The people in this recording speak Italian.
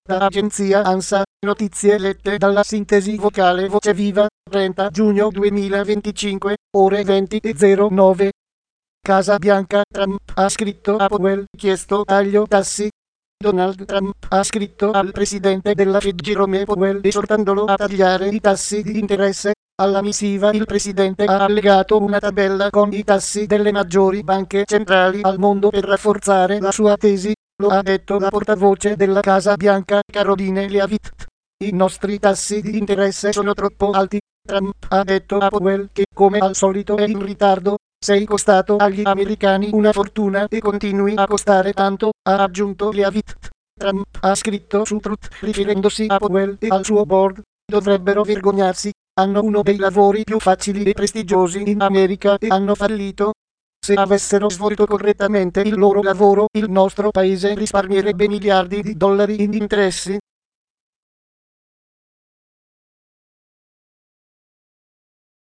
Da agenzia ANSA, notizie lette dalla sintesi vocale Voce Viva, 30 giugno 2025, ore 20:09. Casa Bianca, Trump ha scritto a Powell, chiesto taglio tassi. Donald Trump ha scritto al presidente della Fed Jerome Powell esortandolo a tagliare i tassi di interesse. Alla missiva il presidente ha allegato una tabella con i tassi delle maggiori banche centrali al mondo per rafforzare la sua tesi. Lo ha detto la portavoce della Casa Bianca, Caroline Leavitt. I nostri tassi di interesse sono troppo alti. Trump ha detto a Powell che, come al solito, è in ritardo. Sei costato agli americani una fortuna e continui a costare tanto, ha aggiunto Leavitt. Trump ha scritto su Truth riferendosi a Powell e al suo board. Dovrebbero vergognarsi. Hanno uno dei lavori più facili e prestigiosi in America e hanno fallito. Se avessero svolto correttamente il loro lavoro, il nostro paese risparmierebbe miliardi di dollari in interessi.